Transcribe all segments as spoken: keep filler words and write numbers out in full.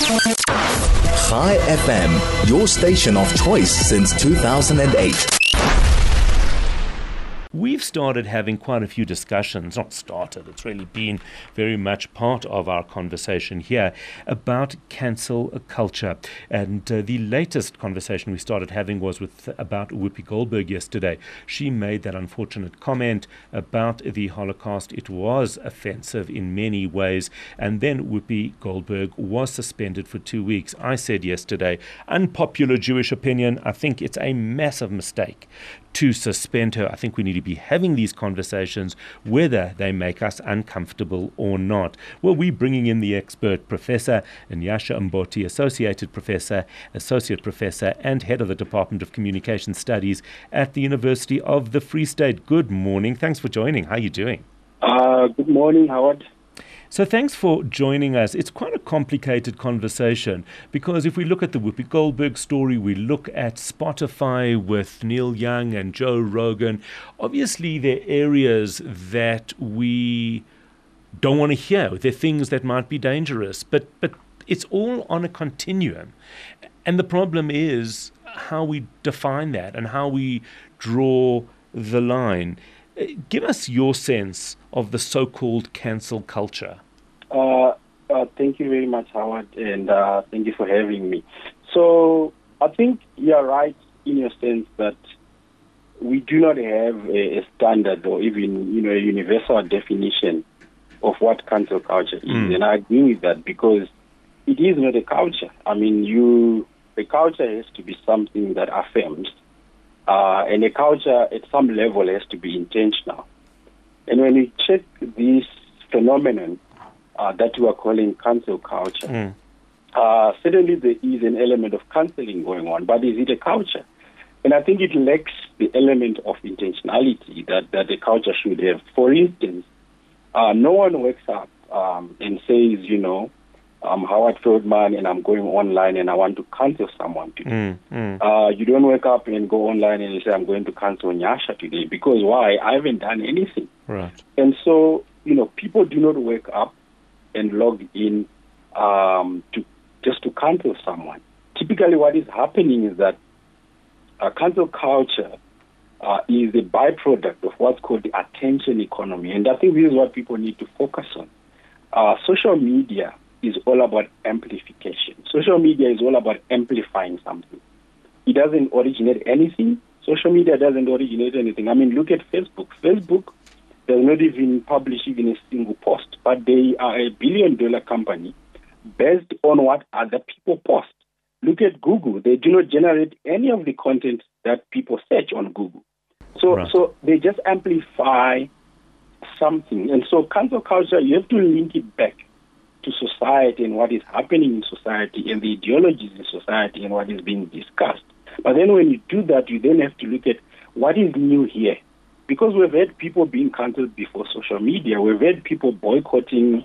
Chai F M, your station of choice since two thousand eight. We've started having quite a few discussions, not started, it's really been very much part of our conversation here about cancel culture. And uh, the latest conversation we started having was with about Whoopi Goldberg yesterday. She made that unfortunate comment about the Holocaust. It was offensive in many ways. And then Whoopi Goldberg was suspended for two weeks. I said yesterday, unpopular Jewish opinion, I think it's a massive mistake to suspend her. I think we need to be having these conversations whether they make us uncomfortable or not. Well, we're bringing in the expert, Professor Nyasha Mboti, Associated Professor, Associate Professor and Head of the Department of Communication Studies at the University of the Free State. Good morning. Thanks for joining. How are you doing? Uh, good morning, Howard. So thanks for joining us. It's quite a complicated conversation because if we look at the Whoopi Goldberg story, we look at Spotify with Neil Young and Joe Rogan, obviously there are areas that we don't want to hear. There are things that might be dangerous, but but it's all on a continuum. And the problem is how we define that and how we draw the line. Give us your sense of the so-called cancel culture. Uh, uh, thank you very much, Howard, and uh, thank you for having me. So I think you're right in your sense that we do not have a, a standard or even you know a universal definition of what cancel culture is, mm. and I agree with that because it is not a culture. I mean, you the culture has to be something that affirms. Uh, and a culture at some level has to be intentional. And when you check this phenomenon uh, that you are calling cancel culture, mm. uh, certainly there is an element of cancelling going on, but is it a culture? And I think it lacks the element of intentionality that, that a culture should have. For instance, uh, no one wakes up um, and says, you know, I'm Howard Feldman and I'm going online and I want to cancel someone today. Mm, mm. Uh, you don't wake up and go online and you say, I'm going to cancel Nyasha today. Because why? I haven't done anything. Right. And so, you know, people do not wake up and log in um, to just to cancel someone. Typically what is happening is that uh, cancel culture uh, is a byproduct of what's called the attention economy. And I think this is what people need to focus on. Uh, social media is all about amplification. Social media is all about amplifying something. It doesn't originate anything. Social media doesn't originate anything. I mean, look at Facebook. Facebook does not even publish even a single post, but they are a billion-dollar company based on what other people post. Look at Google. They do not generate any of the content that people search on Google. So, right. so they just amplify something. And so cancel culture, you have to link it back to society and what is happening in society and the ideologies in society and what is being discussed. But then when you do that, you then have to look at what is new here. Because we've had people being cancelled before social media. We've had people boycotting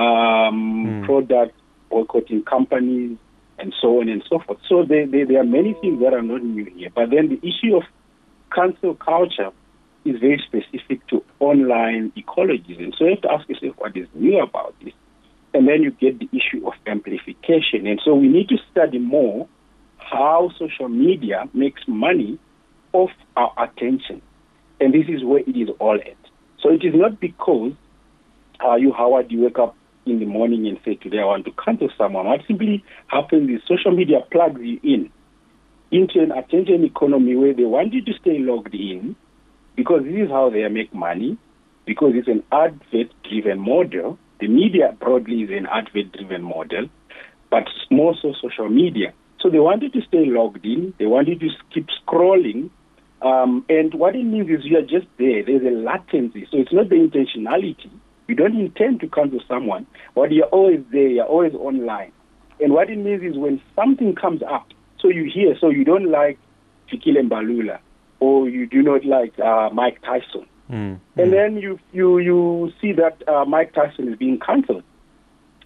um, mm. products, boycotting companies, and so on and so forth. So there, there, there are many things that are not new here. But then the issue of cancel culture is very specific to online ecologies. And so you have to ask yourself what is new about this. And then you get the issue of amplification. And so we need to study more how social media makes money off our attention. And this is where it is all at. So it is not because uh, you, Howard, you wake up in the morning and say, today I want to cancel someone. What simply happens is social media plugs you in into an attention economy where they want you to stay logged in because this is how they make money, because it's an advert-driven model. The media broadly is an advert-driven model, but more so social media. So they want you to stay logged in. They want you to keep scrolling. Um, and what it means is you are just there. There's a latency. So it's not the intentionality. You don't intend to cancel someone, but you're always there. You're always online. And what it means is when something comes up, so you hear, so you don't like Fikile Mbalula, or you do not like uh, Mike Tyson. Mm, and mm. then you you you see that uh, Mike Tyson is being cancelled.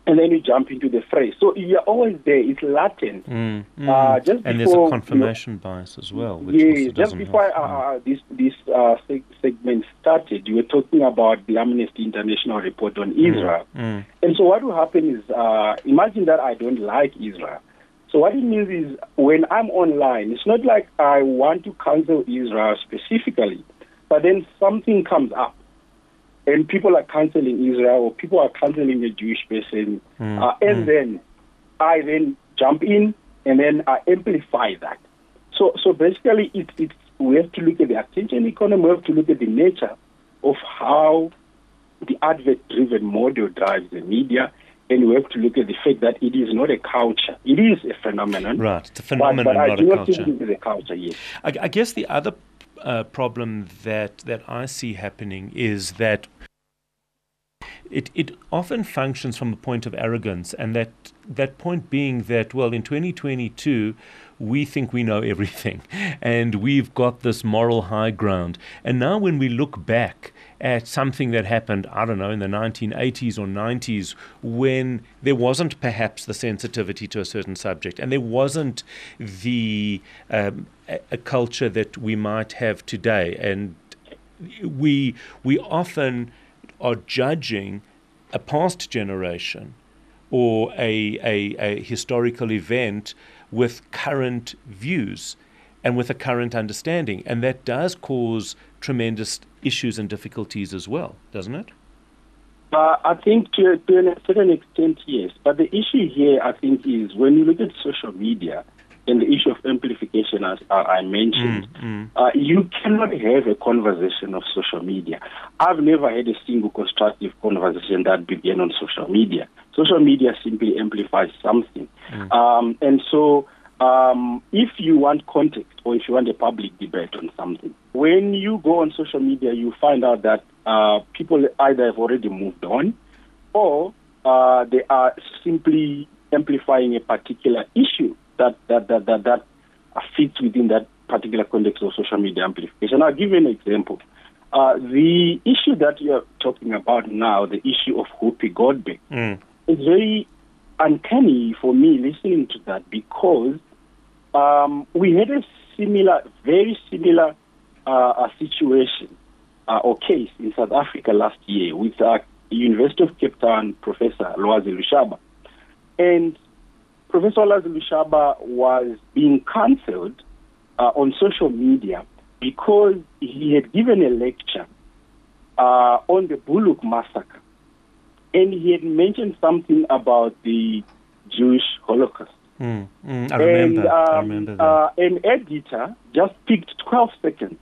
and then you jump into the fray. So you're always there. It's latent. Mm, mm. Uh, just and before, there's a confirmation you know, bias as well. Which yeah, also just before help. uh, this this uh, seg- segment started, you were talking about the Amnesty International report on Israel. Mm, mm. And so what will happen is, uh, imagine that I don't like Israel. So what it means is, when I'm online, it's not like I want to cancel Israel specifically, but then something comes up, and people are canceling Israel, or people are canceling a Jewish person, mm, uh, and mm. then I then jump in, and then I amplify that. So, so basically, it, it's we have to look at the attention economy. We have to look at the nature of how the advert-driven model drives the media, and we have to look at the fact that it is not a culture. It is a phenomenon. Right, it's a phenomenon, but, but not I do a not culture. think it is a culture, yes. I, I guess the other uh, problem that, that I see happening is that It it often functions from a point of arrogance, and that that point being that, well, in twenty twenty-two, we think we know everything, and we've got this moral high ground. And now when we look back at something that happened, I don't know, in the nineteen eighties or nineties, when there wasn't perhaps the sensitivity to a certain subject, and there wasn't the um, a, a culture that we might have today, and we we often are judging a past generation or a, a, a historical event with current views and with a current understanding. And that does cause tremendous issues and difficulties as well, doesn't it? Uh, I think to, to a certain extent, yes. But the issue here, I think, is when you look at social media and the issue of amplification, as uh, I mentioned, mm, mm. Uh, you cannot have a conversation of social media. I've never had a single constructive conversation that began on social media. Social media simply amplifies something. Mm. Um, and so um, if you want context, or if you want a public debate on something, when you go on social media, you find out that uh, people either have already moved on, or uh, they are simply amplifying a particular issue that that that that, that fits within that particular context of social media amplification. I'll give you an example. Uh, the issue that you're talking about now, the issue of Whoopi Goldberg, mm. is very uncanny for me listening to that, because um, we had a similar, very similar uh, situation uh, or case in South Africa last year with uh, University of Cape Town Professor Lwazi Lushaba. And Professor Lwazi Lushaba was being cancelled uh, on social media because he had given a lecture uh, on the Bulhoek massacre, and he had mentioned something about the Jewish Holocaust. Mm, mm, I remember. And um, I remember that. Uh, an editor just picked twelve seconds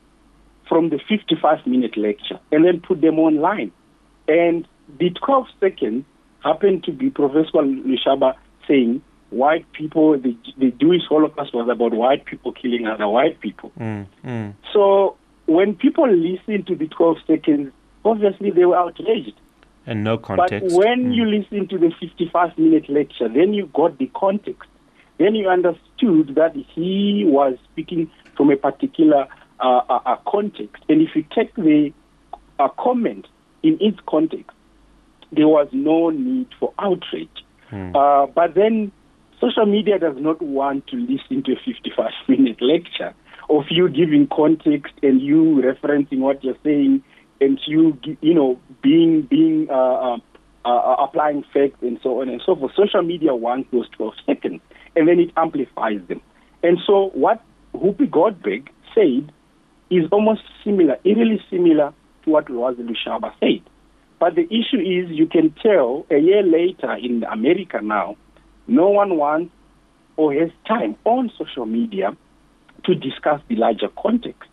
from the fifty-five minute lecture and then put them online. And the twelve seconds happened to be Professor Lushaba saying white people, the, the Jewish Holocaust was about white people killing other white people. Mm, mm. So when people listen to the twelve seconds, obviously they were outraged. And no context. But when mm. you listen to the fifty-five minute lecture, then you got the context. Then you understood that he was speaking from a particular uh, uh, context. And if you take the uh, comment in its context, there was no need for outrage. Mm. Uh, but then social media does not want to listen to a fifty-five minute lecture of you giving context and you referencing what you're saying and you, you know, being being uh, uh, uh, applying facts and so on and so forth. Social media wants those twelve seconds, and then it amplifies them. And so what Whoopi Goldberg said is almost similar, eerily similar to what Lwazi Lushaba said. But the issue is, you can tell a year later in America now, no one wants or has time on social media to discuss the larger context.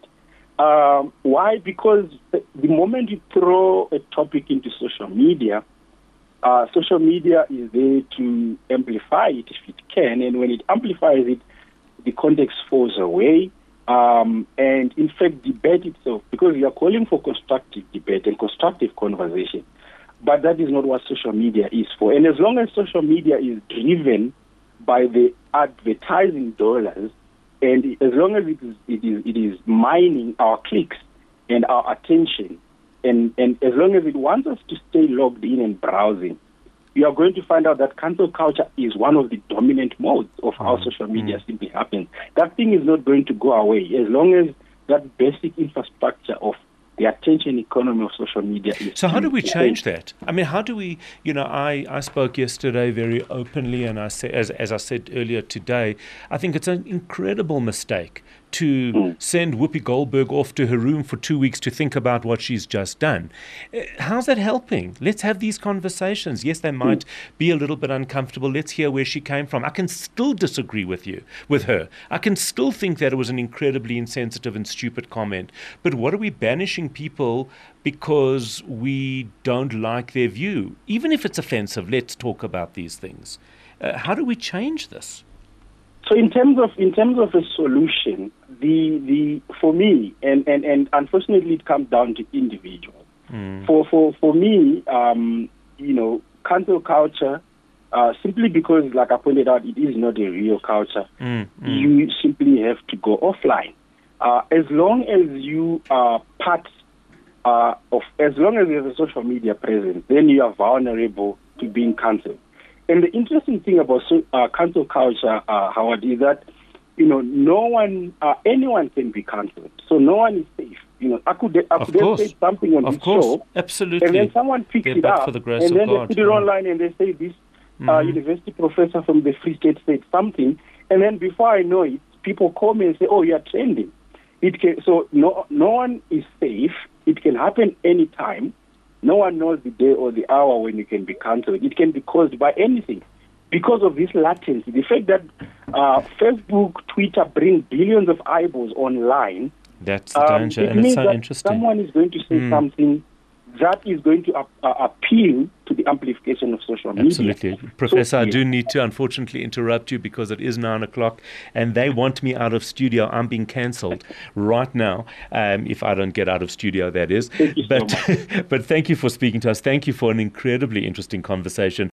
Um, why? Because the, the moment you throw a topic into social media, uh, social media is there to amplify it if it can, and when it amplifies it, the context falls away. Um, and in fact, debate itself, because we are calling for constructive debate and constructive conversation, but that is not what social media is for. And as long as social media is driven by the advertising dollars, and as long as it is, it is, it is mining our clicks and our attention, and, and as long as it wants us to stay logged in and browsing, you are going to find out that cancel culture is one of the dominant modes of how mm. social media mm. simply happens. That thing is not going to go away as long as that basic infrastructure of the attention economy of social media is. So how do we change that? I mean, how do we, you know, I, I spoke yesterday very openly, and I say, as, as I said earlier today, I think it's an incredible mistake to mm. send Whoopi Goldberg off to her room for two weeks to think about what she's just done. How's that helping? Let's have these conversations. Yes, they might mm. be a little bit uncomfortable. Let's hear where she came from. I can still disagree with you, with her. I can still think that it was an incredibly insensitive and stupid comment. But what are we banishing people because we don't like their view? Even if it's offensive, let's talk about these things. Uh, how do we change this? So in terms of in terms of a solution, the the for me and, and, and unfortunately it comes down to individuals. Mm. For for for me, um, you know, cancel culture, uh, simply because, like I pointed out, it is not a real culture. Mm. Mm. You simply have to go offline. Uh, as long as you are part uh, of, as long as you have a social media presence, then you are vulnerable to being cancelled. And the interesting thing about uh, cancel culture, uh, Howard, is that, you know, no one, uh, anyone can be cancelled. So no one is safe. You know, I could, I could have said something on of this course. show, absolutely, and then someone picks Get it up, for the grace and of then God. they put it mm. online, and they say this uh, mm-hmm. university professor from the Free State said something, and then before I know it, people call me and say, "Oh, you are trending." It can, so no, no one is safe. It can happen anytime. No one knows the day or the hour when you can be cancelled. It can be caused by anything. Because of this latency, the fact that uh, Facebook, Twitter bring billions of eyeballs online, that's the um, danger, it and means it's so that interesting. Someone is going to say mm. something that is going to uh, uh, appeal to the amplification of social media. Absolutely. Professor, so, I yes. do need to unfortunately interrupt you because it is nine o'clock and they want me out of studio. I'm being cancelled right now, um, if I don't get out of studio, that is. Thank you but, so much. But thank you for speaking to us. Thank you for an incredibly interesting conversation.